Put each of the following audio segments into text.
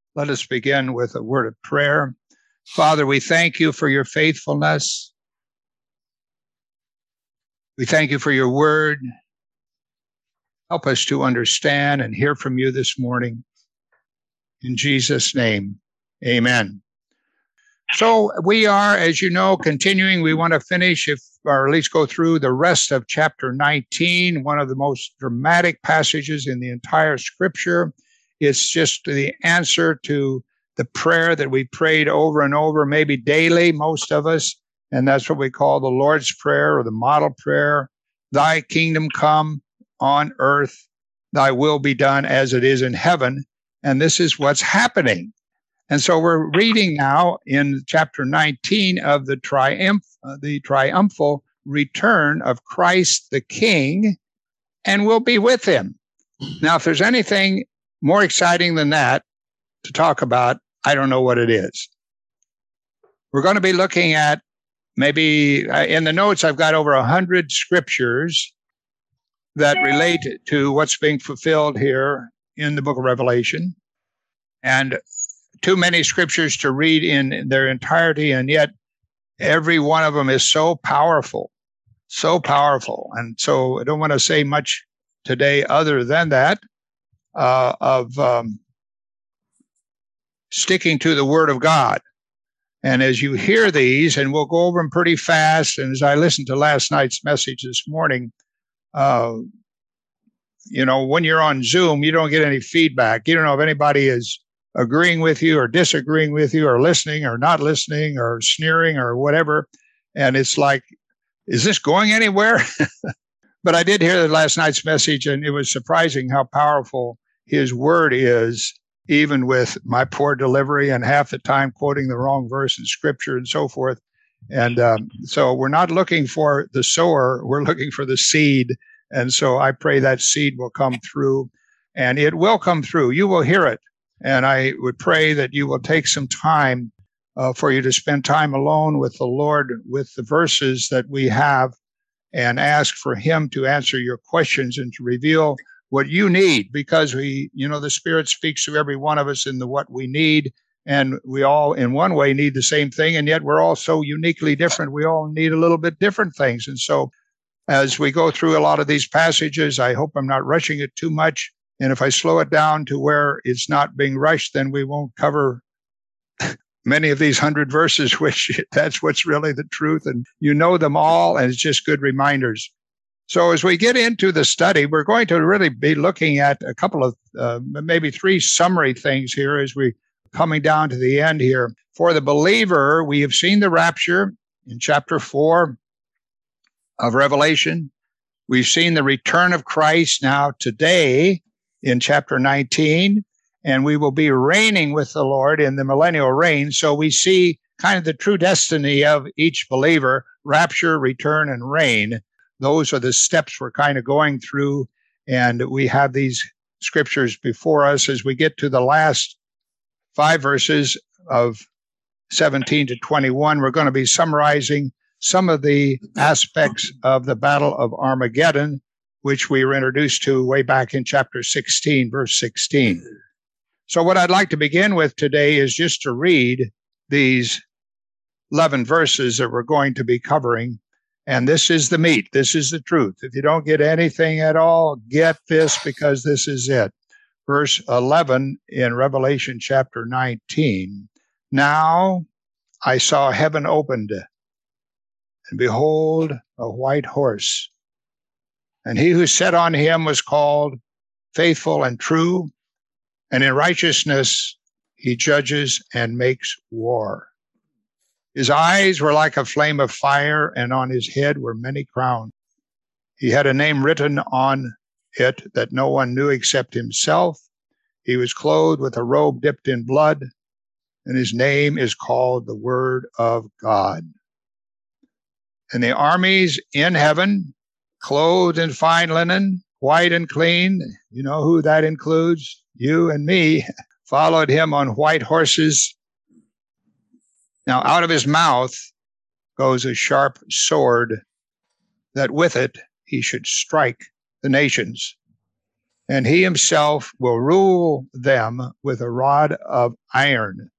Let us begin with a word of prayer. Father, we thank you for your faithfulness. We thank you for your word. Help us to understand and hear from you this morning. In Jesus' name, amen. So we are, as you know, continuing. We want to finish, or at least go through the rest of chapter 19, one of the most dramatic passages in the entire scripture. It's just the answer to the prayer that we prayed over and over, maybe daily, most of us. And that's what we call the Lord's Prayer or the model prayer. Thy kingdom come on earth, thy will be done as it is in heaven. And this is what's happening. And so we're reading now in chapter 19 of the triumphal return of Christ the King, and we'll be with him. Now, if there's anything more exciting than that to talk about, I don't know what it is. We're going to be looking at maybe in the notes, I've got over 100 scriptures that relate to what's being fulfilled here in the book of Revelation. And too many scriptures to read in their entirety, and yet every one of them is so powerful, so powerful. And so I don't want to say much today other than that, of sticking to the Word of God. And as you hear these, and we'll go over them pretty fast, and as I listened to last night's message this morning, when you're on Zoom, you don't get any feedback. You don't know if anybody is agreeing with you or disagreeing with you or listening or not listening or sneering or whatever. And it's like, is this going anywhere? But I did hear the last night's message, and it was surprising how powerful his word is, even with my poor delivery and half the time quoting the wrong verse in scripture and so forth. And so we're not looking for the sower, we're looking for the seed. And so I pray that seed will come through, and it will come through. You will hear it. And I would pray that you will take some time for you to spend time alone with the Lord, with the verses that we have, and ask for him to answer your questions and to reveal what you need, because the Spirit speaks to every one of us in the what we need. And we all, in one way, need the same thing. And yet we're all so uniquely different. We all need a little bit different things. And so as we go through a lot of these passages, I hope I'm not rushing it too much. And if I slow it down to where it's not being rushed, then we won't cover many of these 100 verses, which that's what's really the truth. And you know them all, and it's just good reminders. So as we get into the study, we're going to really be looking at a couple of, maybe three summary things here as we're coming down to the end here. For the believer, we have seen the rapture in chapter 4 of Revelation. We've seen the return of Christ now today in chapter 19, and we will be reigning with the Lord in the millennial reign. So we see kind of the true destiny of each believer: rapture, return, and reign. Those are the steps we're kind of going through, and we have these scriptures before us as we get to the last 5 verses of 17 to 21. We're going to be summarizing some of the aspects of the Battle of Armageddon, which we were introduced to way back in chapter 16, verse 16. So what I'd like to begin with today is just to read these 11 verses that we're going to be covering. And this is the meat. This is the truth. If you don't get anything at all, get this, because this is it. Verse 11 in Revelation chapter 19. Now I saw heaven opened, and behold, a white horse. And he who sat on him was called Faithful and True, and in righteousness he judges and makes war. His eyes were like a flame of fire, and on his head were many crowns. He had a name written on it that no one knew except himself. He was clothed with a robe dipped in blood, and his name is called the Word of God. And the armies in heaven, clothed in fine linen, white and clean, you know who that includes, you and me, followed him on white horses. Now out of his mouth goes a sharp sword, that with it he should strike the nations. and he himself will rule them with a rod of iron.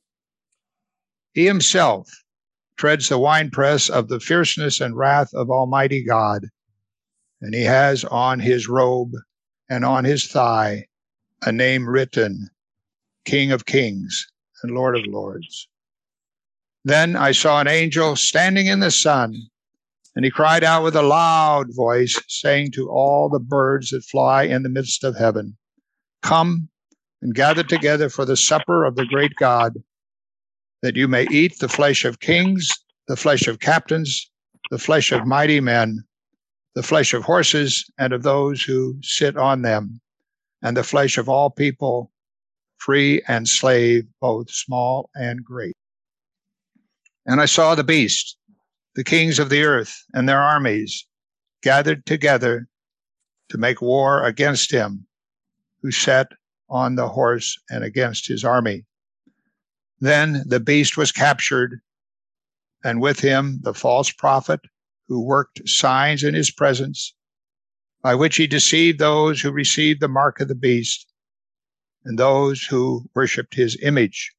He himself treads the winepress of the fierceness and wrath of Almighty God, and he has on his robe and on his thigh a name written, King of Kings and Lord of Lords. Then I saw an angel standing in the sun, and he cried out with a loud voice, saying to all the birds that fly in the midst of heaven, Come and gather together for the supper of the great God, that you may eat the flesh of kings, the flesh of captains, the flesh of mighty men, the flesh of horses and of those who sit on them, and the flesh of all people, free and slave, both small and great. And I saw the beast, the kings of the earth and their armies, gathered together to make war against him who sat on the horse and against his army. Then the beast was captured, and with him the false prophet who worked signs in his presence, by which he deceived those who received the mark of the beast and those who worshipped his image.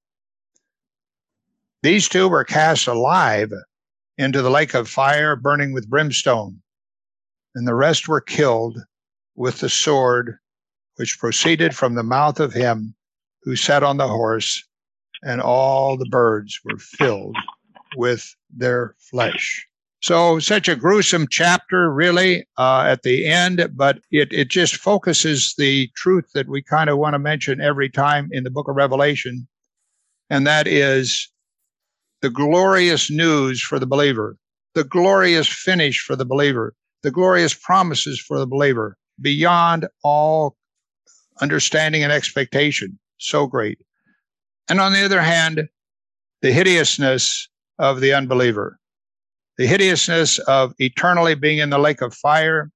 These two were cast alive into the lake of fire burning with brimstone, and the rest were killed with the sword which proceeded from the mouth of him who sat on the horse, and all the birds were filled with their flesh. So such a gruesome chapter, really, at the end, but it just focuses the truth that we kind of want to mention every time in the book of Revelation, and that is the glorious news for the believer, the glorious finish for the believer, the glorious promises for the believer, beyond all understanding and expectation. So great. And on the other hand, the hideousness of the unbeliever, the hideousness of eternally being in the lake of fire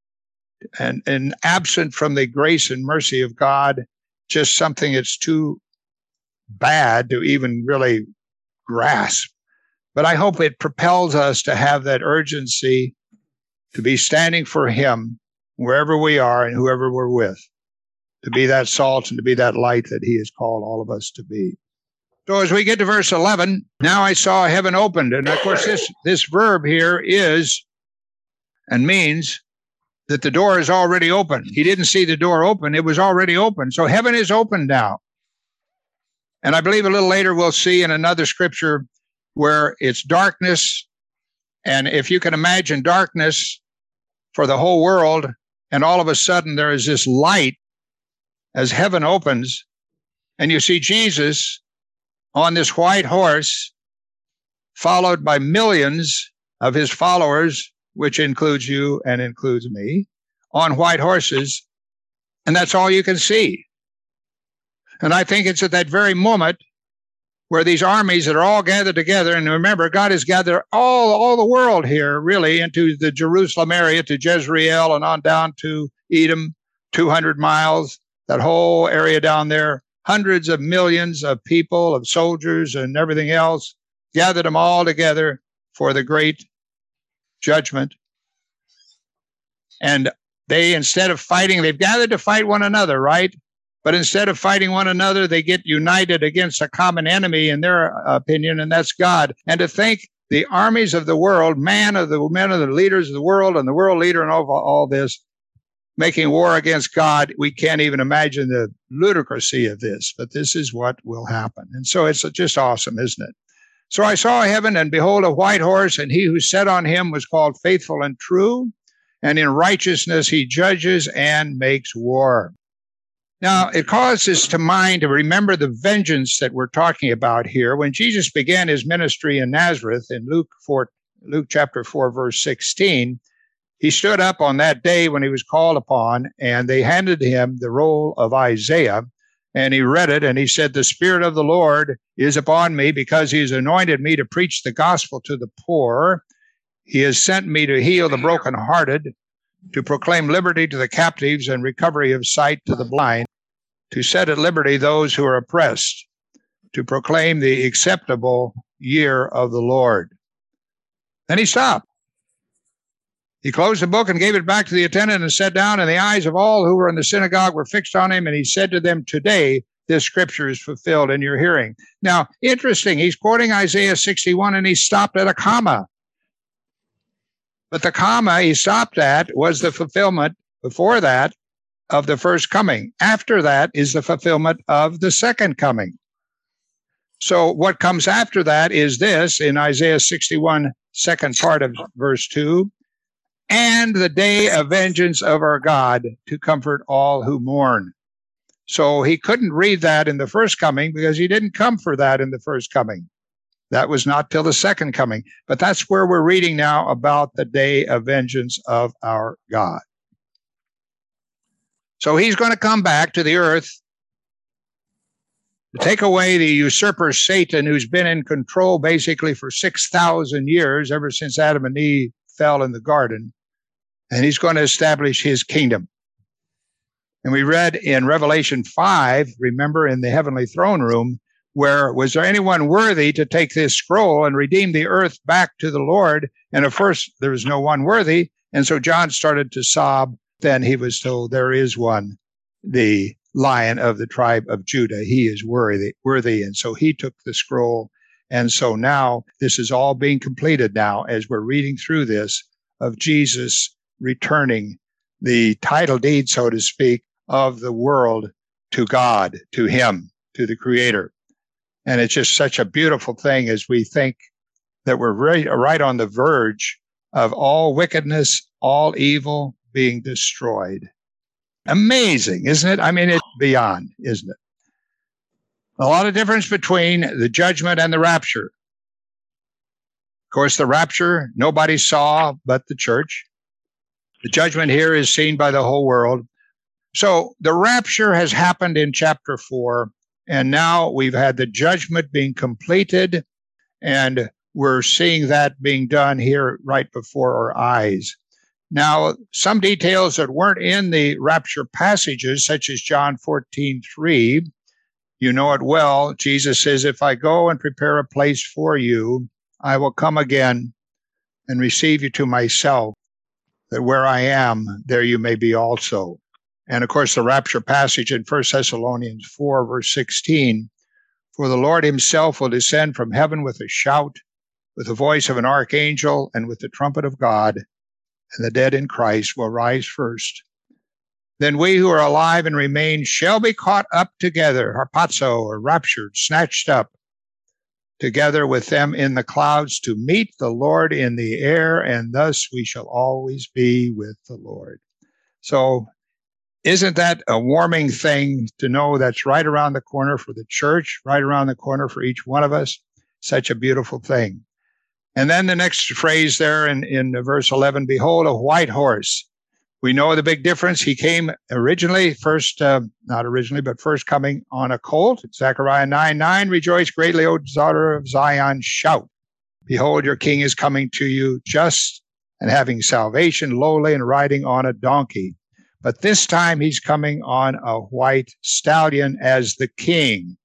and absent from the grace and mercy of God, just something that's too bad to even really grasp. But I hope it propels us to have that urgency to be standing for him wherever we are and whoever we're with, to be that salt and to be that light that he has called all of us to be. So as we get to verse 11, now I saw heaven opened. And of course, this verb here is and means that the door is already open. He didn't see the door open. It was already open. So heaven is open now. And I believe a little later we'll see in another scripture where it's darkness. And if you can imagine darkness for the whole world, and all of a sudden there is this light as heaven opens, and you see Jesus on this white horse, followed by millions of his followers, which includes you and includes me, on white horses, and that's all you can see. And I think it's at that very moment where these armies that are all gathered together, and remember, God has gathered all the world here, really, into the Jerusalem area, to Jezreel and on down to Edom, 200 miles, that whole area down there. Hundreds of millions of people, of soldiers and everything else, gathered them all together for the great judgment. And they, instead of fighting, they've gathered to fight one another, right? But instead of fighting one another, they get united against a common enemy in their opinion, and that's God. And to think the armies of the world, men of the leaders of the world and the world leader and all this, making war against God, we can't even imagine the ludicrousy of this, but this is what will happen. And so it's just awesome, isn't it? So I saw heaven, and behold, a white horse, and he who sat on him was called Faithful and True, and in righteousness he judges and makes war. Now, it causes to mind to remember the vengeance that we're talking about here. When Jesus began his ministry in Nazareth in Luke chapter 4, verse 16, he stood up on that day when he was called upon, and they handed him the roll of Isaiah, and he read it, and he said, "The Spirit of the Lord is upon me, because he has anointed me to preach the gospel to the poor. He has sent me to heal the brokenhearted, to proclaim liberty to the captives and recovery of sight to the blind, to set at liberty those who are oppressed, to proclaim the acceptable year of the Lord." Then he stopped. He closed the book and gave it back to the attendant and sat down, and the eyes of all who were in the synagogue were fixed on him, and he said to them, "Today this scripture is fulfilled in your hearing." Now, interesting, he's quoting Isaiah 61, and he stopped at a comma. But the comma he stopped at was the fulfillment before that of the first coming. After that is the fulfillment of the second coming. So what comes after that is this in Isaiah 61, second part of verse 2, "And the day of vengeance of our God to comfort all who mourn." So he couldn't read that in the first coming because he didn't come for that in the first coming. That was not till the second coming. But that's where we're reading now about the day of vengeance of our God. So he's going to come back to the earth to take away the usurper Satan, who's been in control basically for 6,000 years, ever since Adam and Eve fell in the garden. And he's going to establish his kingdom. And we read in Revelation 5, remember, in the heavenly throne room, where was there anyone worthy to take this scroll and redeem the earth back to the Lord? And of course, there was no one worthy. And so John started to sob. Then he was told, there is one, the Lion of the tribe of Judah. He is worthy. And so he took the scroll. And so now this is all being completed now as we're reading through this of Jesus returning the title deed, so to speak, of the world to God, to him, to the Creator. And it's just such a beautiful thing as we think that we're right on the verge of all wickedness, all evil being destroyed. Amazing, isn't it? I mean, it's beyond, isn't it? A lot of difference between the judgment and the rapture. Of course, the rapture, nobody saw but the church. The judgment here is seen by the whole world. So the rapture has happened in chapter 4, and now we've had the judgment being completed, and we're seeing that being done here right before our eyes. Now, some details that weren't in the rapture passages, such as John 14:3, you know it well. Jesus says, "If I go and prepare a place for you, I will come again and receive you to myself, that where I am, there you may be also." And of course, the rapture passage in 1 Thessalonians 4, verse 16, "For the Lord himself will descend from heaven with a shout, with the voice of an archangel, and with the trumpet of God, and the dead in Christ will rise first. Then we who are alive and remain shall be caught up together," harpazo, or raptured, snatched up, "together with them in the clouds to meet the Lord in the air, and thus we shall always be with the Lord." So isn't that a warming thing to know that's right around the corner for the church, right around the corner for each one of us? Such a beautiful thing. And then the next phrase there in verse 11, "Behold, a white horse." We know the big difference. He came originally, first coming on a colt. Zechariah 9:9, "Rejoice greatly, O daughter of Zion, shout. Behold, your king is coming to you, just and having salvation, lowly and riding on a donkey." But this time he's coming on a white stallion as the king.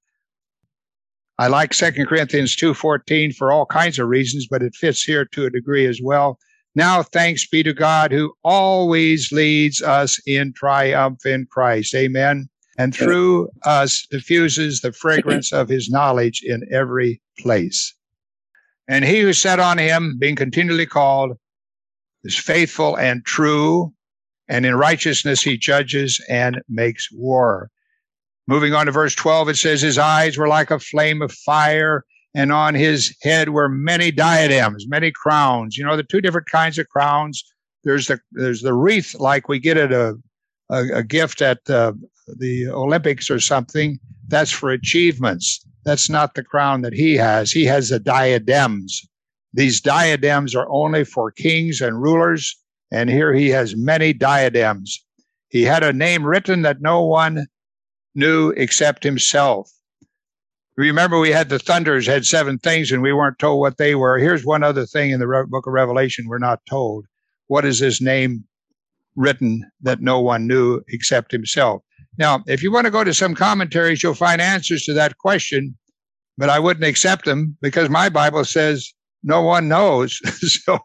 I like 2 Corinthians 2:14 for all kinds of reasons, but it fits here to a degree as well. "Now thanks be to God who always leads us in triumph in Christ." Amen. "And through us diffuses the fragrance of his knowledge in every place. And he who sat on him, being continually called, is faithful and true, and in righteousness he judges and makes war." Moving on to verse 12, it says, "His eyes were like a flame of fire, and on his head were many diadems," many crowns. You know, the two different kinds of crowns. There's the wreath like we get at a gift at the Olympics or something. That's for achievements. That's not the crown that he has. He has the diadems. These diadems are only for kings and rulers, and here he has many diadems. He had a name written that no one knew except himself. Remember, we had the thunders had 7 things, and we weren't told what they were. Here's one other thing in the book of Revelation we're not told. What is his name written that no one knew except himself? Now, if you want to go to some commentaries, you'll find answers to that question, but I wouldn't accept them because my Bible says No one knows. So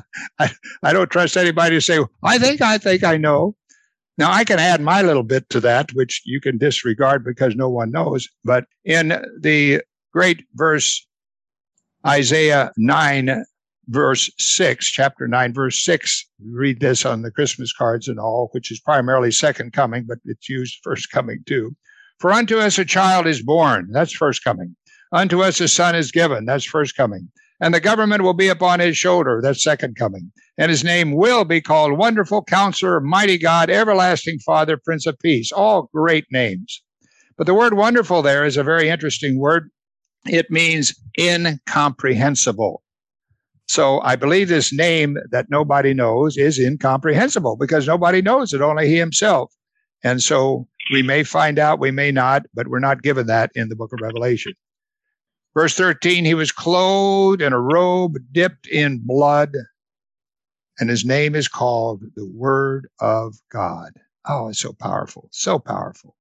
I don't trust anybody to say, I think I know. Now, I can add my little bit to that, which you can disregard because no one knows. But in the great verse, Isaiah 9, verse 6, chapter 9, verse 6, we read this on the Christmas cards and all, which is primarily second coming, but it's used first coming too. For unto us a child is born, that's first coming. Unto us a son is given, that's first coming. And the government will be upon his shoulder, that's second coming. And his name will be called Wonderful Counselor, Mighty God, Everlasting Father, Prince of Peace. All great names. But the word wonderful there is a very interesting word. It means incomprehensible. So I believe this name that nobody knows is incomprehensible because nobody knows it, only he himself. And so we may find out, we may not, but we're not given that in the book of Revelation. Verse 13, he was clothed in a robe dipped in blood, and his name is called the Word of God. Oh, it's so powerful, so powerful.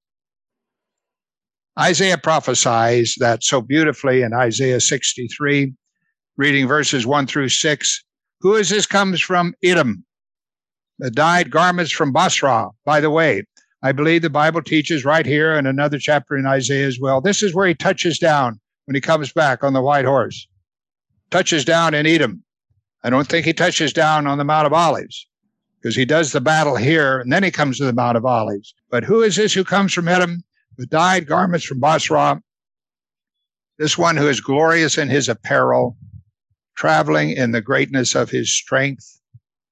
Isaiah prophesies that so beautifully in Isaiah 63, reading verses 1 through 6. Who is this comes from Edom? The dyed garments from Basra. By the way, I believe the Bible teaches right here in another chapter in Isaiah as well. This is where he touches down when he comes back on the white horse. Touches down in Edom. I don't think he touches down on the Mount of Olives because he does the battle here and then he comes to the Mount of Olives. But who is this who comes from Edom? With dyed garments from Basra. This one who is glorious in his apparel, traveling in the greatness of his strength.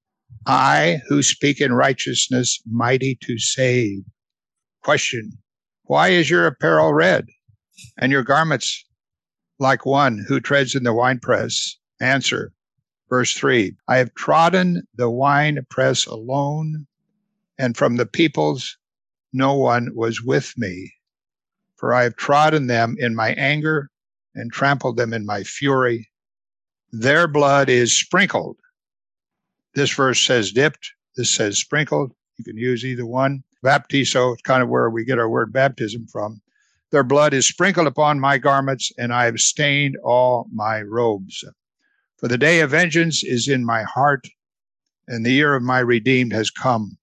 I who speak in righteousness, mighty to save. Question, why is your apparel red and your garments like one who treads in the winepress? Answer, verse 3, I have trodden the winepress alone, and from the peoples no one was with me. For I have trodden them in my anger and trampled them in my fury. Their blood is sprinkled. This verse says dipped. This says sprinkled. You can use either one. Baptizo, it's kind of where we get our word baptism from. Their blood is sprinkled upon my garments, and I have stained all my robes. For the day of vengeance is in my heart, and the year of my redeemed has come.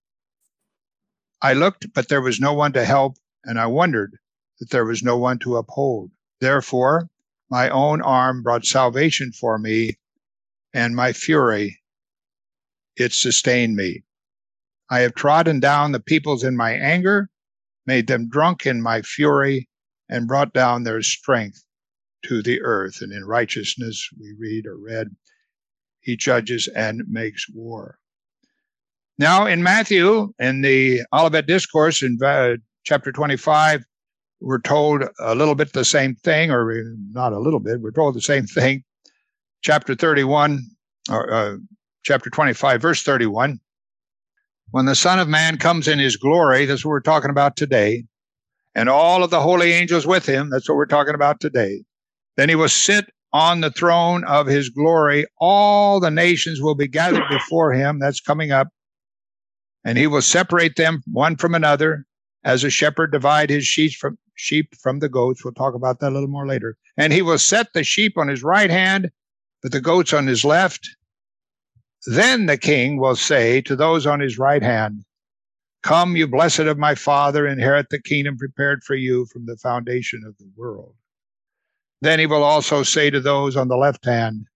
I looked, but there was no one to help, and I wondered that there was no one to uphold. Therefore, my own arm brought salvation for me, and my fury, it sustained me. I have trodden down the peoples in my anger, made them drunk in my fury, and brought down their strength to the earth. And in righteousness, we read or read, he judges and makes war. Now in Matthew, in the Olivet Discourse in chapter 25, we're told a little bit the same thing, or not a little bit, we're told the same thing. Chapter 31, or chapter 25, verse 31. When the Son of Man comes in his glory, that's what we're talking about today, and all of the holy angels with him, that's what we're talking about today, then he will sit on the throne of his glory. All the nations will be gathered before him. That's coming up. And he will separate them one from another, as a shepherd divide his sheep from the goats. We'll talk about that a little more later. And he will set the sheep on his right hand, but the goats on his left. Then the king will say to those on his right hand, come, you blessed of my Father, inherit the kingdom prepared for you from the foundation of the world. Then he will also say to those on the left hand,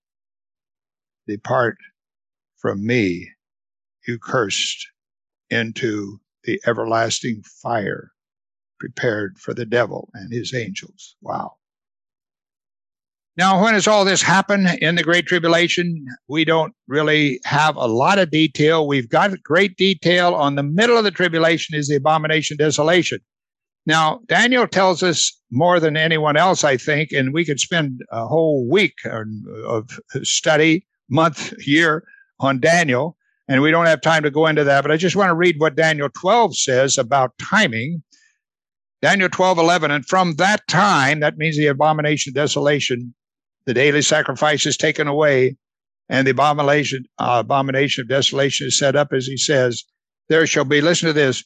depart from me, you cursed, into the everlasting fire prepared for the devil and his angels. Wow. Now, when does all this happen in the Great Tribulation? We don't really have a lot of detail. We've got great detail on the middle of the tribulation is the abomination of desolation. Now, Daniel tells us more than anyone else, I think, and we could spend a whole week of study, month, year on Daniel, and we don't have time to go into that, but I just want to read what Daniel 12 says about timing. Daniel 12:11, and from that time, that means the abomination of desolation, the daily sacrifice is taken away, and the abomination of desolation is set up, as he says, there shall be, listen to this,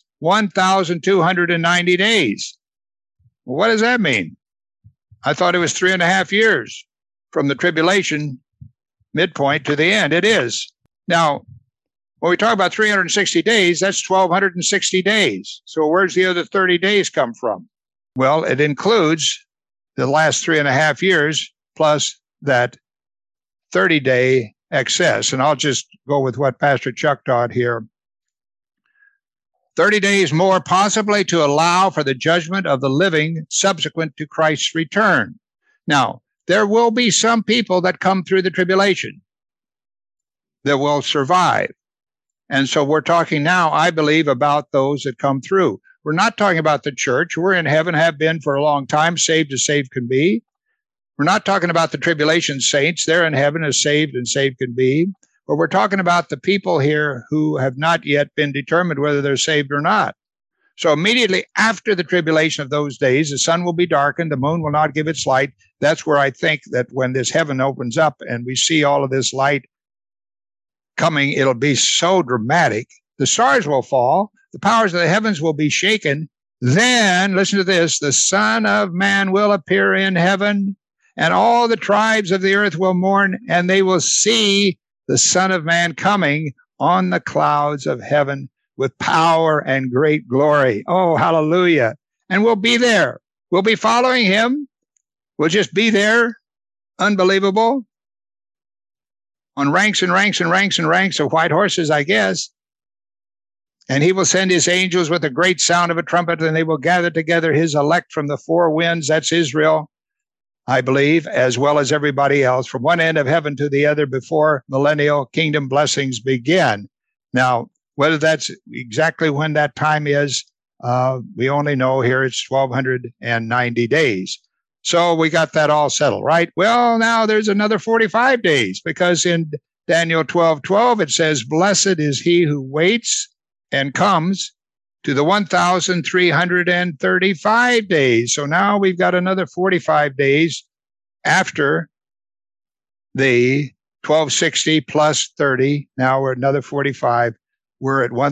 1,290 days. Well, what does that mean? I thought it was 3.5 years from the tribulation midpoint to the end. It is. Now, when we talk about 360 days, that's 1,260 days. So where's the other 30 days come from? Well, it includes the last 3.5 years plus that 30-day excess. And I'll just go with what Pastor Chuck taught here. 30 days more, possibly to allow for the judgment of the living subsequent to Christ's return. Now, there will be some people that come through the tribulation that will survive. And so we're talking now, I believe, about those that come through. We're not talking about the church. We're in heaven, have been for a long time, saved as saved can be. We're not talking about the tribulation saints. They're in heaven as saved and saved can be. But we're talking about the people here who have not yet been determined whether they're saved or not. So immediately after the tribulation of those days, the sun will be darkened, the moon will not give its light. That's where I think that when this heaven opens up and we see all of this light coming, it'll be so dramatic. The stars will fall, the powers of the heavens will be shaken. Then, listen to this, the Son of Man will appear in heaven, and all the tribes of the earth will mourn, and they will see the Son of Man coming on the clouds of heaven with power and great glory. Oh, hallelujah. And we'll be there. We'll be following him. We'll just be there. Unbelievable. On ranks and ranks and ranks and ranks of white horses, I guess. And he will send his angels with a great sound of a trumpet, and they will gather together his elect from the four winds. That's Israel, I believe, as well as everybody else, from one end of heaven to the other before millennial kingdom blessings begin. Now, whether that's exactly when that time is, we only know here it's 1,290 days. So we got that all settled, right? Well, now there's another 45 days, because in Daniel 12:12, it says, blessed is he who waits and comes to the 1,335 days. So now we've got another 45 days after the 1,260 plus 30. Now we're another 45. We're at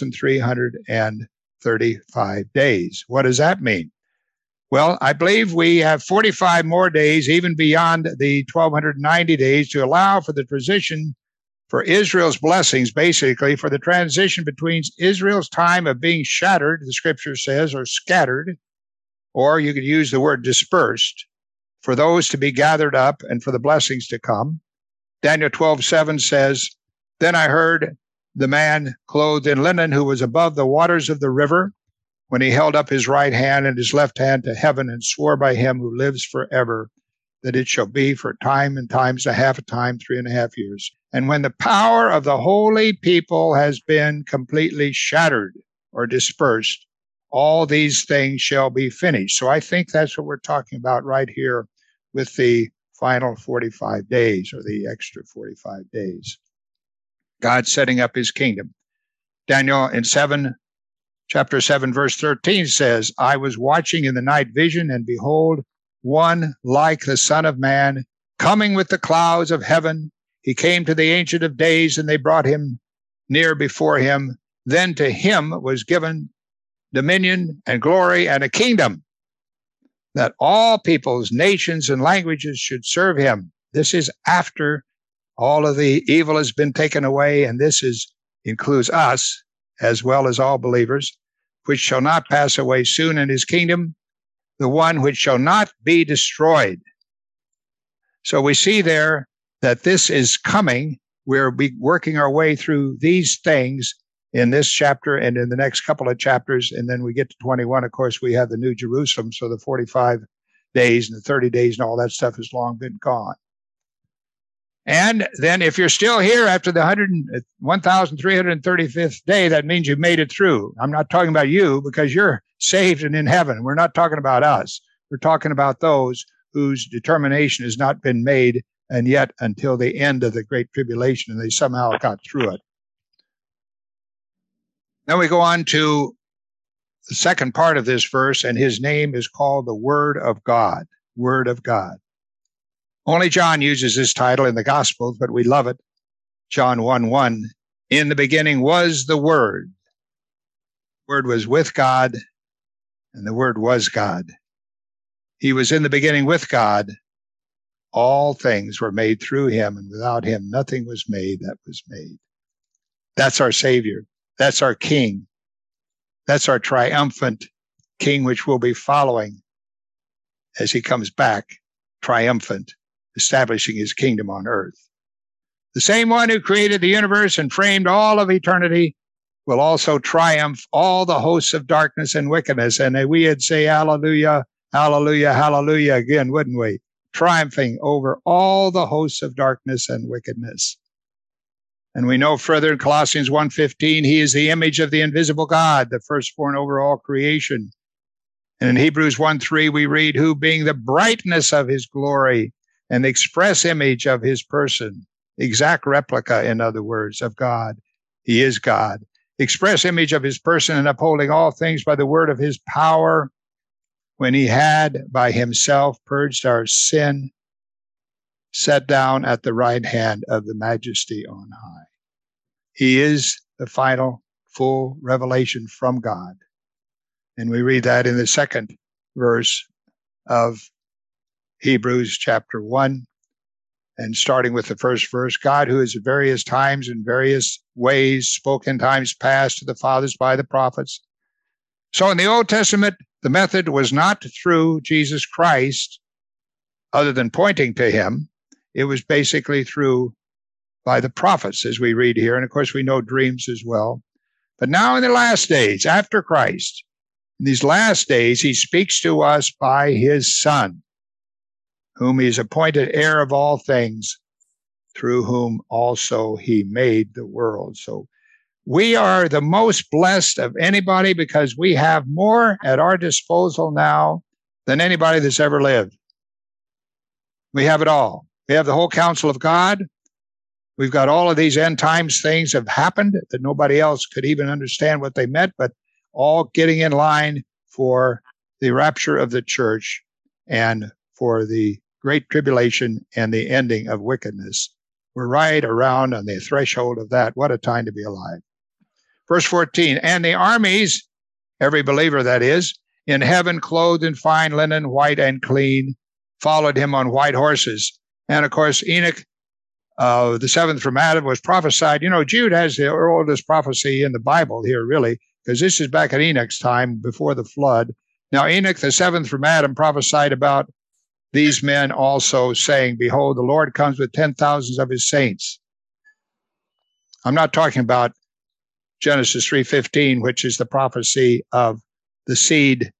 1,335 days. What does that mean? Well, I believe we have 45 more days, even beyond the 1,290 days, to allow for the transition for Israel's blessings, basically for the transition between Israel's time of being shattered, the scripture says, or scattered, or you could use the word dispersed, for those to be gathered up and for the blessings to come. Daniel 12:7 says, then I heard the man clothed in linen who was above the waters of the river, when he held up his right hand and his left hand to heaven and swore by him who lives forever, that it shall be for time and times a half a time, 3.5 years. And when the power of the holy people has been completely shattered or dispersed, all these things shall be finished. So I think that's what we're talking about right here with the final 45 days, or the extra 45 days. God setting up his kingdom. Daniel in chapter 7, verse 13 says, I was watching in the night vision, and behold, one like the Son of Man, coming with the clouds of heaven. He came to the Ancient of Days, and they brought him near before him. Then to him was given dominion and glory and a kingdom, that all peoples, nations, and languages should serve him. This is after all of the evil has been taken away, and this includes us as well as all believers, which shall not pass away soon in his kingdom, the one which shall not be destroyed. So we see there that this is coming. We're working our way through these things in this chapter and in the next couple of chapters. And then we get to 21. Of course, we have the New Jerusalem. So the 45 days and the 30 days and all that stuff has long been gone. And then if you're still here after the 1,335th day, that means you made it through. I'm not talking about you, because you're saved and in heaven. We're not talking about us. We're talking about those whose determination has not been made, and yet until the end of the Great Tribulation, and they somehow got through it. Then we go on to the second part of this verse, and his name is called the Word of God. Word of God. Only John uses this title in the Gospels, but we love it. John 1:1, in the beginning was the Word. The Word was with God, and the Word was God. He was in the beginning with God. All things were made through him, and without him nothing was made that was made. That's our Savior. That's our King. That's our triumphant King, which we'll be following as he comes back, triumphant, establishing his kingdom on earth. The same one who created the universe and framed all of eternity will also triumph all the hosts of darkness and wickedness. And we'd say, hallelujah, hallelujah, hallelujah again, wouldn't we? Triumphing over all the hosts of darkness and wickedness. And we know further in Colossians 1:15, he is the image of the invisible God, the firstborn over all creation. And in Hebrews 1:3, we read, who being the brightness of his glory and the express image of his person, exact replica, in other words, of God. He is God. Express image of his person and upholding all things by the word of his power, when he had by himself purged our sin, sat down at the right hand of the majesty on high. He is the final full revelation from God. And we read that in the second verse of Hebrews chapter 1. And starting with the first verse, God, who has at various times and various ways spoken times past to the fathers by the prophets. So in the Old Testament, the method was not through Jesus Christ, other than pointing to him. It was basically through by the prophets, as we read here. And of course, we know dreams as well. But now in the last days, after Christ, in these last days, he speaks to us by his Son, whom he has appointed heir of all things, through whom also he made the world. So we are the most blessed of anybody because we have more at our disposal now than anybody that's ever lived. We have it all. We have the whole counsel of God. We've got all of these end times things have happened that nobody else could even understand what they meant, but all getting in line for the rapture of the church and for the great tribulation and the ending of wickedness. We're right around on the threshold of that. What a time to be alive. Verse 14, and the armies, every believer that is, in heaven clothed in fine linen, white and clean, followed him on white horses. And of course, Enoch, the seventh from Adam, was prophesied. You know, Jude has the oldest prophecy in the Bible here, really, because this is back in Enoch's time before the flood. Now, Enoch, the seventh from Adam, prophesied about these men also, saying, behold, the Lord comes with 10,000s of his saints. I'm not talking about Genesis 3:15, which is the prophecy of the seed,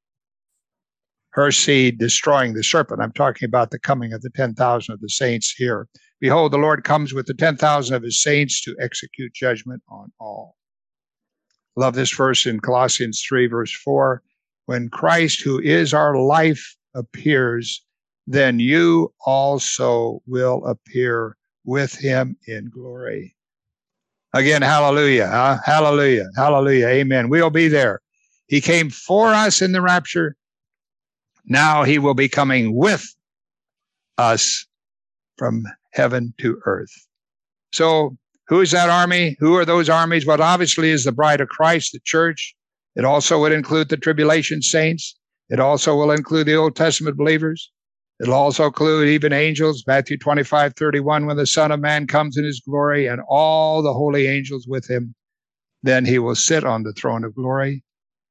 her seed destroying the serpent. I'm talking about the coming of the 10,000 of the saints here. Behold, the Lord comes with the 10,000 of his saints to execute judgment on all. Love this verse in Colossians 3, verse 4. When Christ, who is our life, appears, then you also will appear with him in glory. Again, hallelujah, hallelujah, hallelujah, amen. We'll be there. He came for us in the rapture. Now he will be coming with us from heaven to earth. So who is that army? Who are those armies? Well, obviously is the bride of Christ, the church. It also would include the tribulation saints. It also will include the Old Testament believers. It'll also include even angels, Matthew 25:31, when the Son of Man comes in his glory and all the holy angels with him, then he will sit on the throne of glory.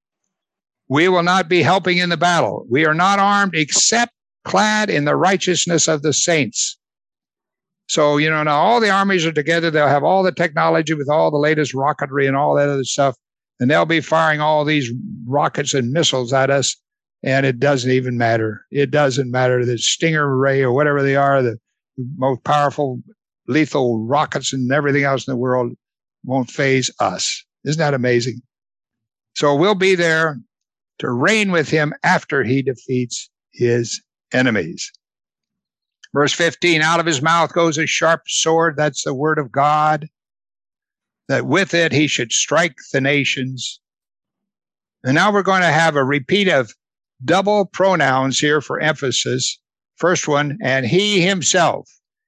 We will not be helping in the battle. We are not armed except clad in the righteousness of the saints. So, you know, now all the armies are together. They'll have all the technology with all the latest rocketry and all that other stuff, and they'll be firing all these rockets and missiles at us. And it doesn't even matter. It doesn't matter. The Stinger ray or whatever they are, the most powerful, lethal rockets and everything else in the world won't faze us. Isn't that amazing? So we'll be there to reign with him after he defeats his enemies. Verse 15, out of his mouth goes a sharp sword. That's the word of God, that with it he should strike the nations. And now we're going to have a repeat of double pronouns here for emphasis. First one, and he himself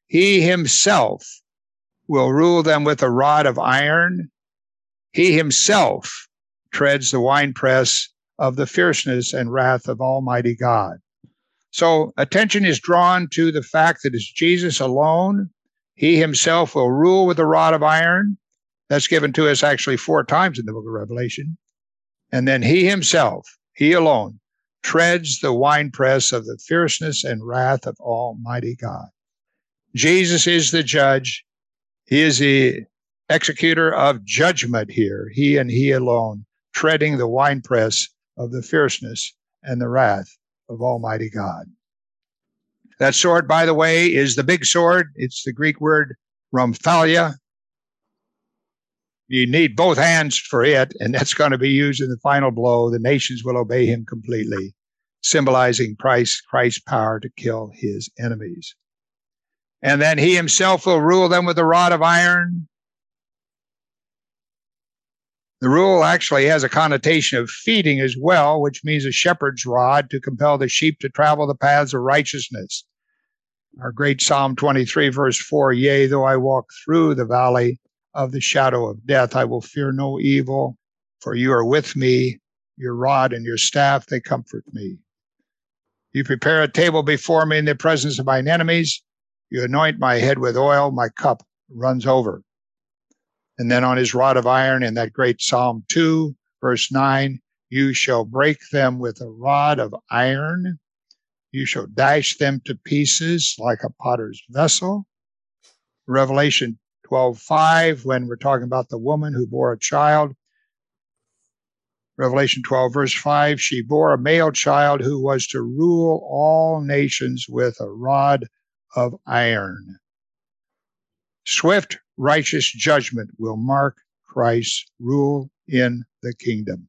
will rule them with a rod of iron. He himself treads the winepress of the fierceness and wrath of Almighty God. So attention is drawn to the fact that it's Jesus alone. He himself will rule with a rod of iron. That's given to us actually 4 times in the book of Revelation. And then he himself, he alone, treads the winepress of the fierceness and wrath of Almighty God. Jesus is the judge. He is the executor of judgment here, he and he alone, treading the winepress of the fierceness and the wrath of Almighty God. That sword, by the way, is the big sword. It's the Greek word rhomphalia. You need both hands for it, and that's going to be used in the final blow. The nations will obey him completely, symbolizing Christ's power to kill his enemies. And then he himself will rule them with a rod of iron. The rule actually has a connotation of feeding as well, which means a shepherd's rod to compel the sheep to travel the paths of righteousness. Our great Psalm 23, verse 4, yea, though I walk through the valley of the shadow of death, I will fear no evil, for you are with me, your rod and your staff, they comfort me. You prepare a table before me in the presence of mine enemies. You anoint my head with oil, my cup runs over. And then on his rod of iron in that great Psalm 2, verse 9, you shall break them with a rod of iron. You shall dash them to pieces like a potter's vessel. Revelation 12:5, when we're talking about the woman who bore a child. Revelation 12, verse 5, she bore a male child who was to rule all nations with a rod of iron. Swift, righteous judgment will mark Christ's rule in the kingdom.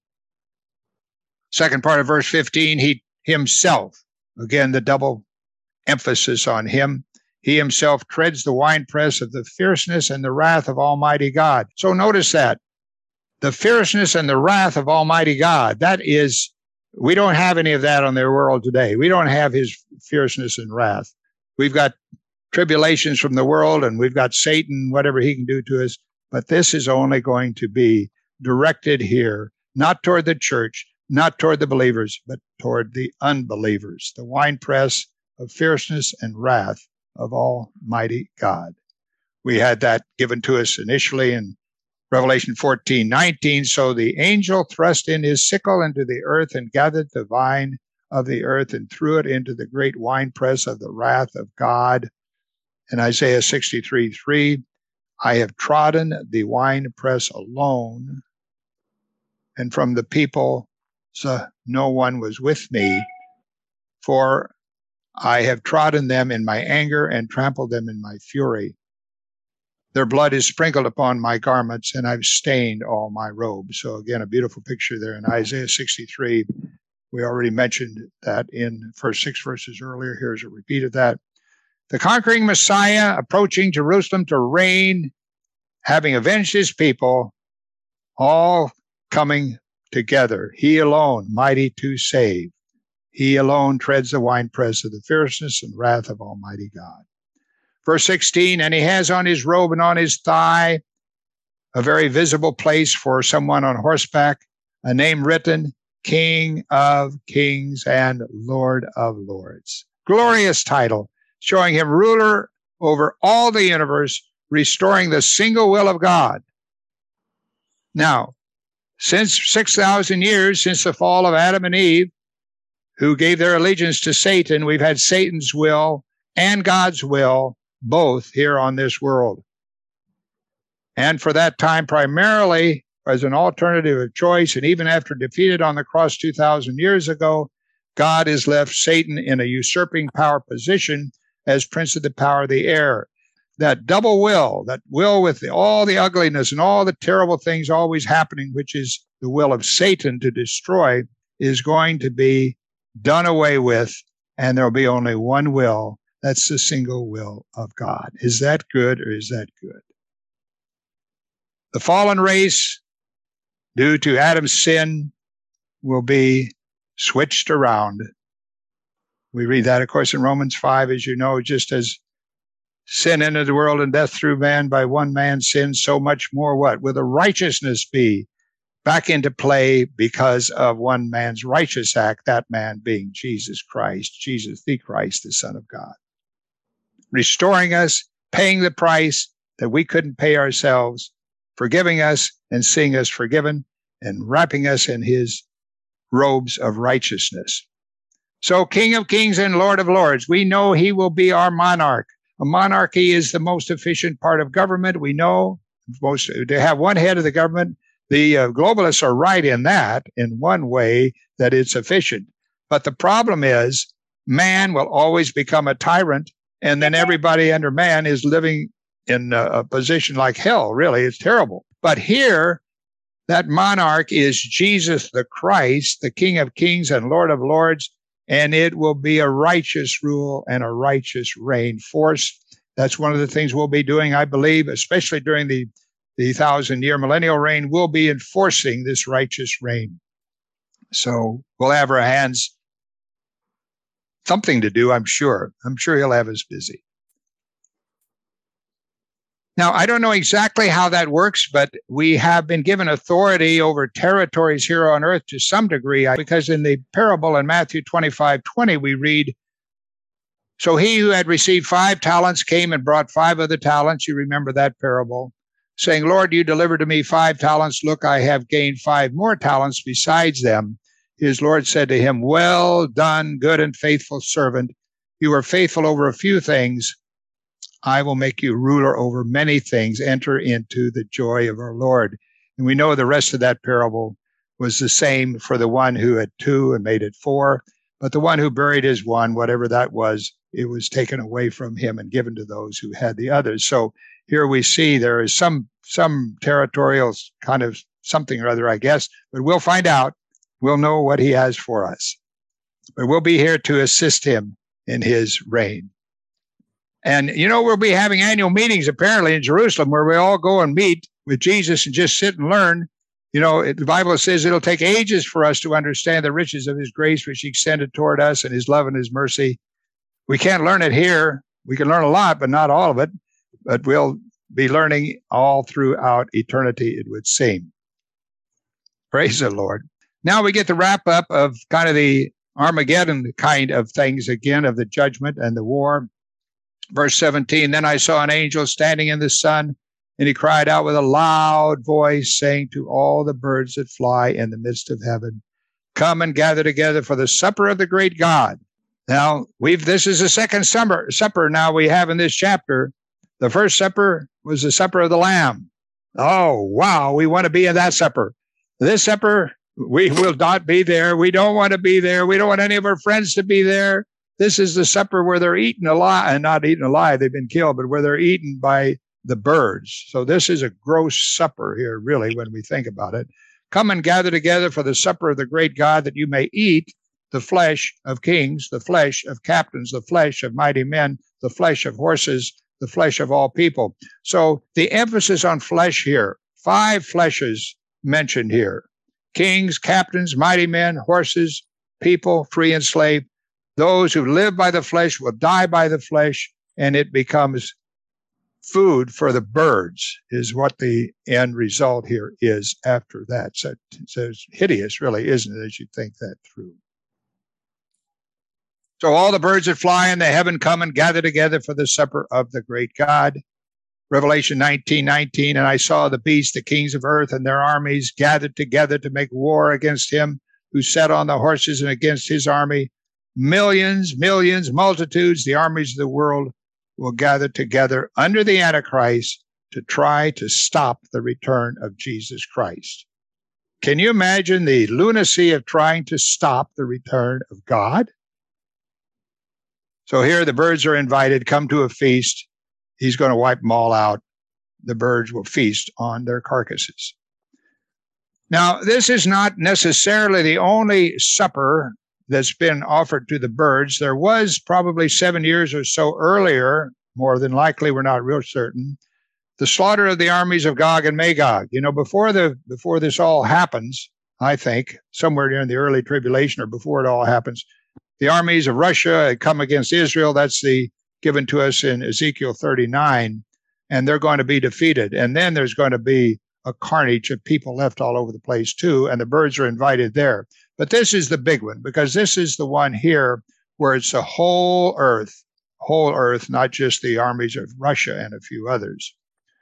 Second part of verse 15, he himself, again, the double emphasis on him, he himself treads the winepress of the fierceness and the wrath of Almighty God. So notice that. The fierceness and the wrath of Almighty God, that is, we don't have any of that on their world today. We don't have his fierceness and wrath. We've got tribulations from the world, and we've got Satan, whatever he can do to us. But this is only going to be directed here, not toward the church, not toward the believers, but toward the unbelievers. The winepress of fierceness and wrath of Almighty God. We had that given to us initially in Revelation 14:19. So the angel thrust in his sickle into the earth and gathered the vine of the earth and threw it into the great winepress of the wrath of God. In Isaiah 63:3, I have trodden the winepress alone, and from the people no one was with me, for I have trodden them in my anger and trampled them in my fury. Their blood is sprinkled upon my garments, and I've stained all my robes. So again, a beautiful picture there in Isaiah 63. We already mentioned that in first 6 verses earlier. Here's a repeat of that. The conquering Messiah approaching Jerusalem to reign, having avenged his people, all coming together. He alone, mighty to save. He alone treads the winepress of the fierceness and wrath of Almighty God. Verse 16, and he has on his robe and on his thigh a very visible place for someone on horseback, a name written, King of Kings and Lord of Lords. Glorious title, showing him ruler over all the universe, restoring the single will of God. Now, since 6,000 years, since the fall of Adam and Eve, who gave their allegiance to Satan, we've had Satan's will and God's will both here on this world. And for that time, primarily as an alternative of choice, and even after defeated on the cross 2,000 years ago, God has left Satan in a usurping power position as prince of the power of the air. That double will, that will with all the ugliness and all the terrible things always happening, which is the will of Satan to destroy, is going to be done away with, and there'll be only one will. That's the single will of God. Is that good or is that good? The fallen race, due to Adam's sin, will be switched around. We read that, of course, in Romans 5, as you know, just as sin entered the world and death through man by one man's sin, so much more what? Will the righteousness be back into play because of one man's righteous act, that man being Jesus Christ, Jesus the Christ, the Son of God. Restoring us, paying the price that we couldn't pay ourselves, forgiving us and seeing us forgiven, and wrapping us in his robes of righteousness. So King of Kings and Lord of Lords, we know he will be our monarch. A monarchy is the most efficient part of government. We know to have one head of the government. The globalists are right in that, in one way, that it's efficient. But the problem is man will always become a tyrant, and then everybody under man is living in a position like hell, really. It's terrible. But here, that monarch is Jesus the Christ, the King of Kings and Lord of Lords, and it will be a righteous rule and a righteous reign force. That's one of the things we'll be doing, I believe, especially during the 1,000-year millennial reign. We'll be enforcing this righteous reign. So we'll have our hands something to do, I'm sure. I'm sure he'll have us busy. Now, I don't know exactly how that works, but we have been given authority over territories here on earth to some degree, because in the parable in Matthew 25:20, we read, so he who had received 5 talents came and brought 5 other talents. You remember that parable, saying, Lord, you delivered to me 5 talents. Look, I have gained 5 more talents besides them. His Lord said to him, well done, good and faithful servant. You were faithful over a few things. I will make you ruler over many things. Enter into the joy of our Lord. And we know the rest of that parable was the same for the one who had 2 and made it 4. But the one who buried his 1, whatever that was, it was taken away from him and given to those who had the others. So here we see there is some territorial kind of something or other, I guess. But we'll find out. We'll know what he has for us. But we'll be here to assist him in his reign. And, we'll be having annual meetings apparently in Jerusalem where we all go and meet with Jesus and just sit and learn. The Bible says it'll take ages for us to understand the riches of his grace, which he extended toward us, and his love and his mercy. We can't learn it here. We can learn a lot, but not all of it. But we'll be learning all throughout eternity, it would seem. Praise the Lord. Now we get the wrap up of kind of the Armageddon kind of things again, of the judgment and the war. Verse 17, then I saw an angel standing in the sun, and he cried out with a loud voice, saying to all the birds that fly in the midst of heaven, come and gather together for the supper of the great God. Now, this is the second supper now we have in this chapter. The first supper was the supper of the Lamb. Oh, wow, we want to be in that supper. This supper, we will not be there. We don't want to be there. We don't want any of our friends to be there. This is the supper where they're eaten alive, and not eaten alive, they've been killed, but where they're eaten by the birds. So this is a gross supper here, really, when we think about it. Come and gather together for the supper of the great God, that you may eat the flesh of kings, the flesh of captains, the flesh of mighty men, the flesh of horses, the flesh of all people. So the emphasis on flesh here, 5 fleshes mentioned here: kings, captains, mighty men, horses, people, free and slave. Those who live by the flesh will die by the flesh, and it becomes food for the birds, is what the end result here is after that. So it's hideous, really, isn't it, as you think that through? So all the birds that fly in the heaven come and gather together for the supper of the great God. Revelation 19:19, and I saw the beast, the kings of earth and their armies gathered together to make war against him who sat on the horses and against his army. Millions, multitudes, the armies of the world will gather together under the Antichrist to try to stop the return of Jesus Christ. Can you imagine the lunacy of trying to stop the return of God? So here the birds are invited, come to a feast. He's going to wipe them all out. The birds will feast on their carcasses. Now, this is not necessarily the only supper that's been offered to the birds. There was probably 7 years or so earlier, more than likely, we're not real certain, the slaughter of the armies of Gog and Magog. Before this all happens, I think, somewhere during the early tribulation or before it all happens, the armies of Russia had come against Israel. That's given to us in Ezekiel 39, and they're going to be defeated. And then there's going to be a carnage of people left all over the place too, and the birds are invited there. But this is the big one, because this is the one here where it's the whole earth, not just the armies of Russia and a few others.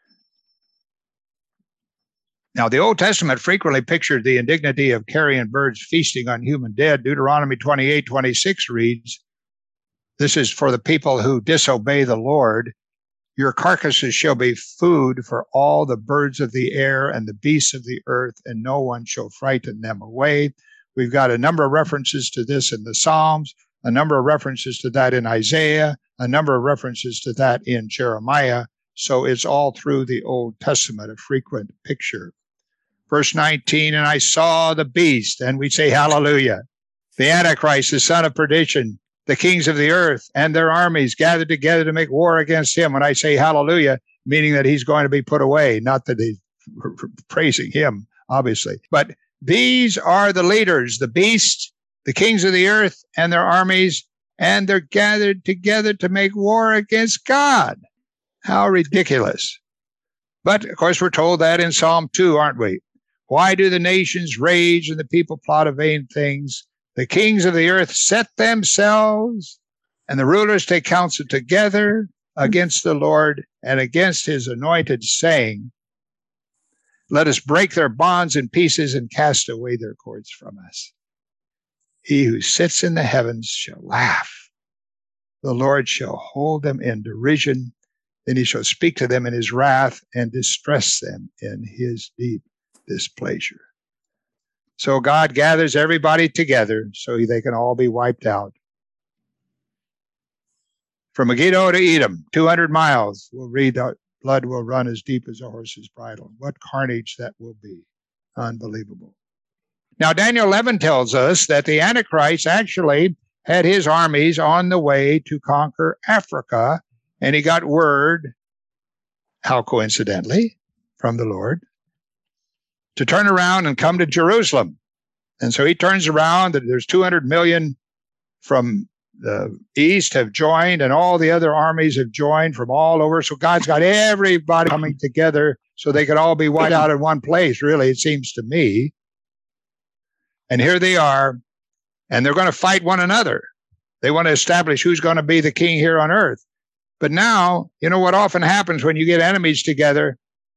Now, the Old Testament frequently pictured the indignity of carrion birds feasting on human dead. Deuteronomy 28:26 reads, "This is for the people who disobey the Lord. Your carcasses shall be food for all the birds of the air and the beasts of the earth, and no one shall frighten them away." We've got a number of references to this in the Psalms, a number of references to that in Isaiah, a number of references to that in Jeremiah. So it's all through the Old Testament, a frequent picture. Verse 19, "And I saw the beast," and we say hallelujah, "the Antichrist, the son of perdition, the kings of the earth and their armies gathered together to make war against him." When I say hallelujah, meaning that he's going to be put away, not that he's praising him, obviously. But these are the leaders, the beast, the kings of the earth and their armies, and they're gathered together to make war against God. How ridiculous. But, of course, we're told that in Psalm 2, aren't we? "Why do the nations rage and the people plot vain things? The kings of the earth set themselves, and the rulers take counsel together against the Lord and against his anointed, saying, let us break their bonds in pieces and cast away their cords from us. He who sits in the heavens shall laugh. The Lord shall hold them in derision. Then he shall speak to them in his wrath and distress them in his deep displeasure." So God gathers everybody together so they can all be wiped out. From Megiddo to Edom, 200 miles, we'll read that blood will run as deep as a horse's bridle. What carnage that will be. Unbelievable. Now, Daniel 11 tells us that the Antichrist actually had his armies on the way to conquer Africa, and he got word, how coincidentally, from the Lord, to turn around and come to Jerusalem. And so he turns around, and there's 200 million from the east have joined, and all the other armies have joined from all over. So God's got everybody coming together so they could all be wiped out in one place, really, it seems to me. And here they are, and they're going to fight one another. They want to establish who's going to be the king here on earth. But now, you know what often happens when you get enemies together?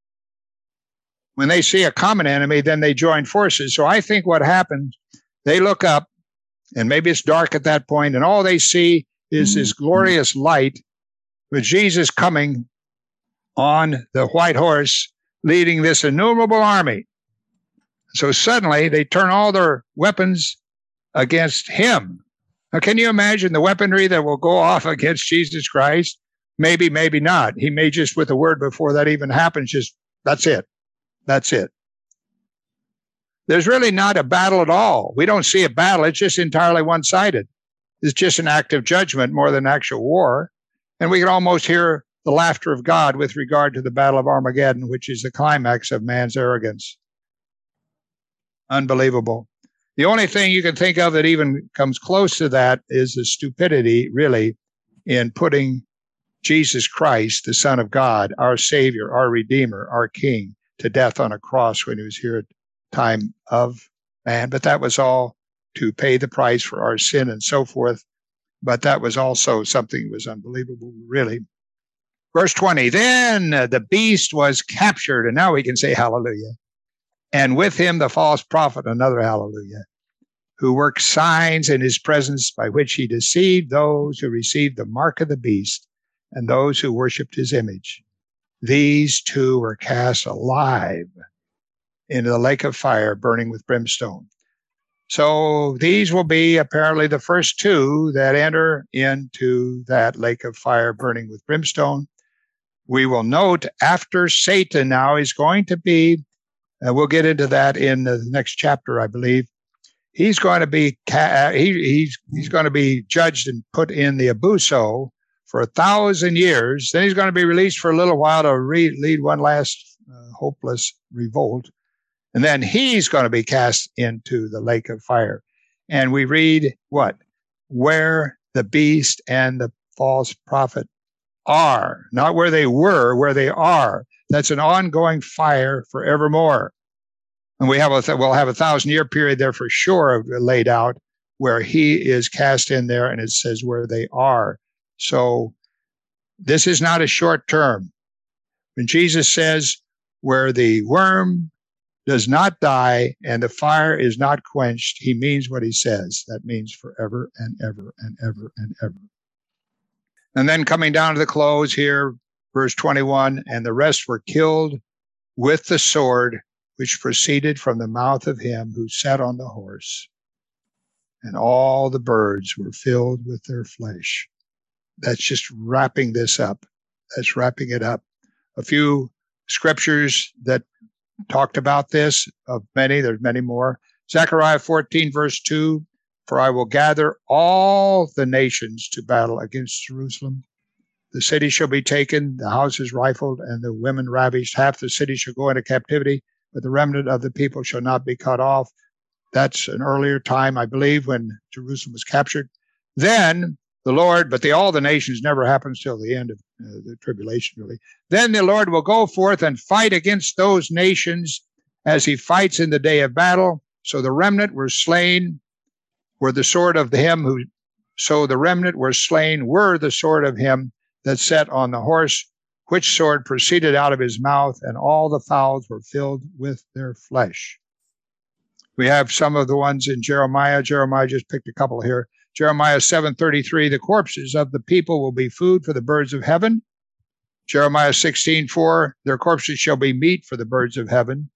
When they see a common enemy, then they join forces. So I think what happens, they look up, and maybe it's dark at that point, and all they see is this glorious light with Jesus coming on the white horse, leading this innumerable army. So suddenly they turn all their weapons against him. Now, can you imagine the weaponry that will go off against Jesus Christ? Maybe, maybe not. He may just, with a word before that even happens, just, that's it. That's it. There's really not a battle at all. We don't see a battle. It's just entirely one-sided. It's just an act of judgment more than actual war. And we can almost hear the laughter of God with regard to the Battle of Armageddon, which is the climax of man's arrogance. Unbelievable. The only thing you can think of that even comes close to that is the stupidity, really, in putting Jesus Christ, the Son of God, our Savior, our Redeemer, our King, to death on a cross when he was here at the time of man. But that was all to pay the price for our sin and so forth. But that was also something that was unbelievable, really. Verse 20, then the beast was captured, and now we can say hallelujah. And with him the false prophet, another hallelujah, who worked signs in his presence by which he deceived those who received the mark of the beast and those who worshiped his image. These two were cast alive into the lake of fire burning with brimstone. So these will be apparently the first two that enter into that lake of fire burning with brimstone. We will note after Satan now is going to be, we'll get into that in the next chapter, I believe. He's going to be he's going to be judged and put in the abuso for 1,000 years. Then he's going to be released for a little while to lead one last hopeless revolt. And then he's going to be cast into the lake of fire. And we read what? Where the beast and the false prophet are. Not where they were, where they are. That's an ongoing fire forevermore. And we'll have a 1,000-year period there for sure laid out where he is cast in there, and it says where they are. So this is not a short term. When Jesus says where the worm does not die and the fire is not quenched, he means what he says. That means forever and ever and ever and ever. And then coming down to the close here, verse 21, and the rest were killed with the sword which proceeded from the mouth of him who sat on the horse. And all the birds were filled with their flesh. That's just wrapping this up. That's wrapping it up. A few scriptures that talked about this, of many, there's many more. Zechariah 14, verse 2, for I will gather all the nations to battle against Jerusalem. The city shall be taken, the houses rifled, and the women ravished. Half the city shall go into captivity, but the remnant of the people shall not be cut off. That's an earlier time, I believe, when Jerusalem was captured. Then the Lord, but all the nations never happens till the end of the tribulation, really. Then the Lord will go forth and fight against those nations as he fights in the day of battle. So the remnant were slain, were the sword of him who, so the remnant were slain, were the sword of him that sat on the horse, which sword proceeded out of his mouth, and all the fowls were filled with their flesh. We have some of the ones in Jeremiah. Jeremiah just picked a couple here. Jeremiah 7:33, the corpses of the people will be food for the birds of heaven. Jeremiah 16:4, their corpses shall be meat for the birds of heaven.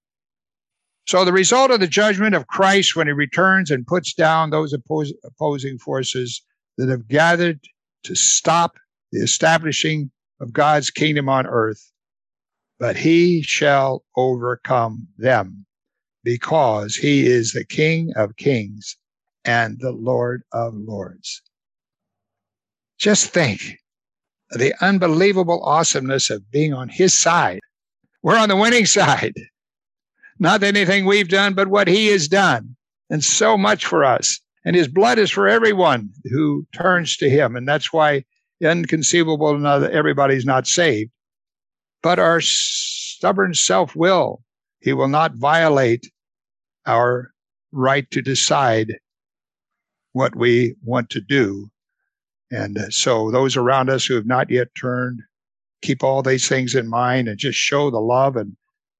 So the result of the judgment of Christ when he returns and puts down those opposing forces that have gathered to stop the establishing of God's kingdom on earth, but he shall overcome them because he is the King of kings and the Lord of lords. Just think of the unbelievable awesomeness of being on his side. We're on the winning side. Not anything we've done, but what he has done. And so much for us. And his blood is for everyone who turns to him. And that's why inconceivable that everybody's not saved. But our stubborn self-will, he will not violate our right to decide what we want to do. And so those around us who have not yet turned, keep all these things in mind and just show the love and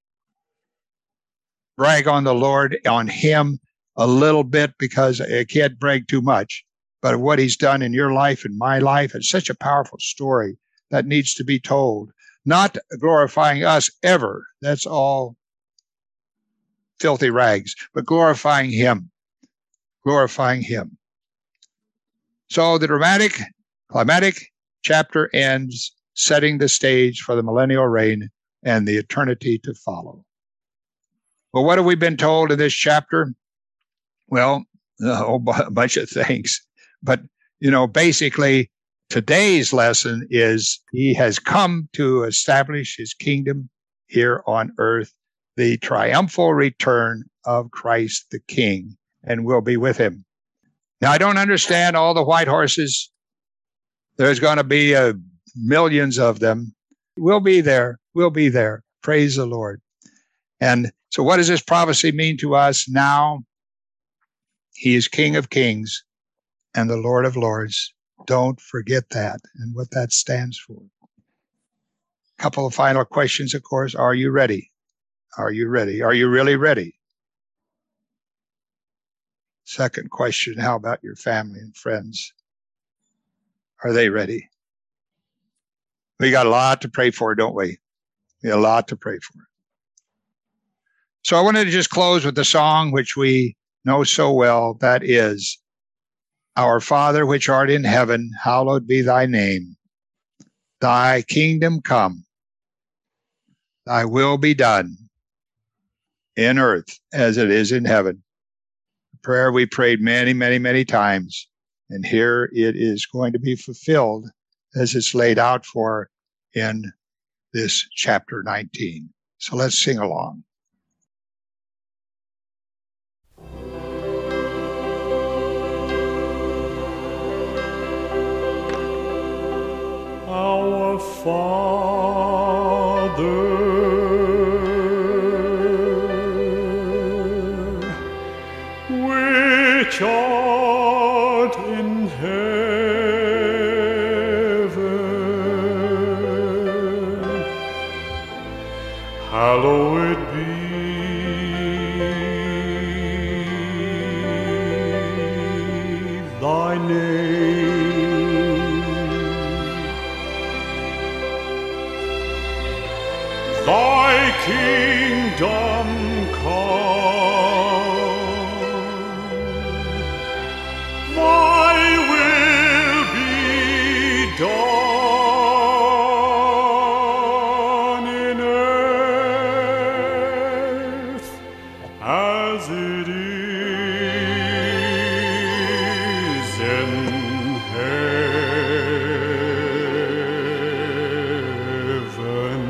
brag on the Lord, on him a little bit, because I can't brag too much, but what he's done in your life and my life. It's such a powerful story that needs to be told. Not glorifying us ever. That's all filthy rags, but glorifying him. Glorifying him. So the climatic chapter ends, setting the stage for the millennial reign and the eternity to follow. Well, what have we been told in this chapter? Well, a whole bunch of things. But, basically, today's lesson is he has come to establish his kingdom here on earth, the triumphal return of Christ the King, and we'll be with him. Now, I don't understand all the white horses. There's going to be millions of them. We'll be there. We'll be there. Praise the Lord. And so what does this prophecy mean to us now? He is King of kings and the Lord of lords. Don't forget that and what that stands for. A couple of final questions, of course. Are you ready? Are you ready? Are you really ready? Second question, how about your family and friends? Are they ready? We got a lot to pray for, don't we? We got a lot to pray for. So I wanted to just close with the song which we know so well. That is, Our Father which art in heaven, hallowed be thy name. Thy kingdom come. Thy will be done in earth as it is in heaven. A prayer we prayed many, many, many times. And here it is going to be fulfilled as it's laid out for in this chapter 19. So let's sing along. Our Father, heaven, hallowed be thy name. Thy kingdom come, thy will be done in earth as it is in heaven.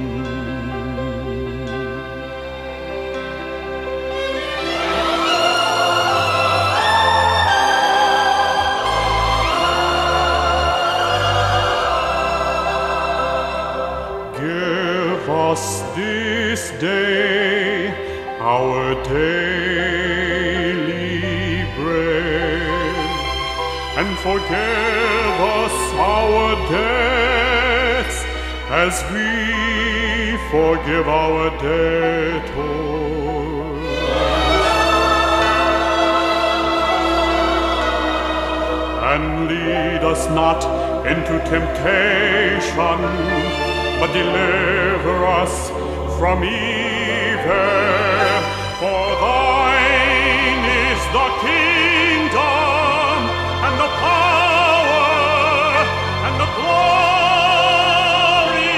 Give us this day our daily bread, and forgive us our debts as we forgive our debtors. And lead us not into temptation, but deliver us from evil. For thine is the kingdom, and the power, and the glory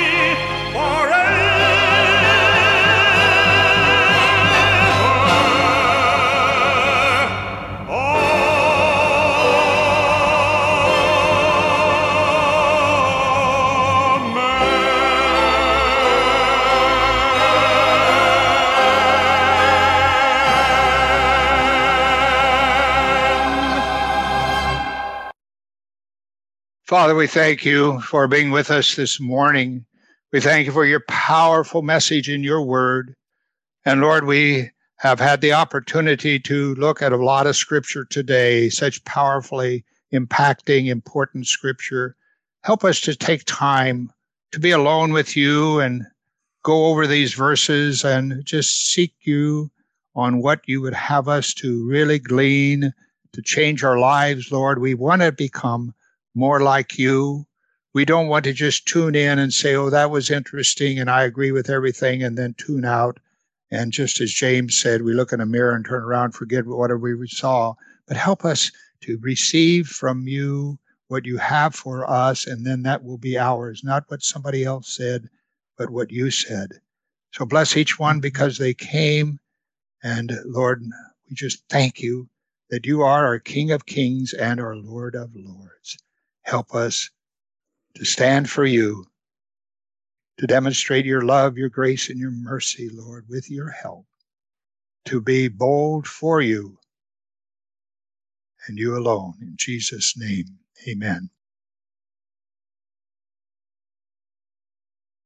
Father, we thank you for being with us this morning. We thank you for your powerful message in your word. And Lord, we have had the opportunity to look at a lot of scripture today, such powerfully impacting, important scripture. Help us to take time to be alone with you and go over these verses and just seek you on what you would have us to really glean, to change our lives, Lord. We want to become more like you. We don't want to just tune in and say, oh, that was interesting and I agree with everything, and then tune out. And just as James said, we look in a mirror and turn around, forget whatever we saw. But help us to receive from you what you have for us, and then that will be ours, not what somebody else said, but what you said. So bless each one because they came. And Lord, we just thank you that you are our King of Kings and our Lord of Lords. Help us to stand for you, to demonstrate your love, your grace, and your mercy, Lord, with your help, to be bold for you and you alone. In Jesus' name, amen.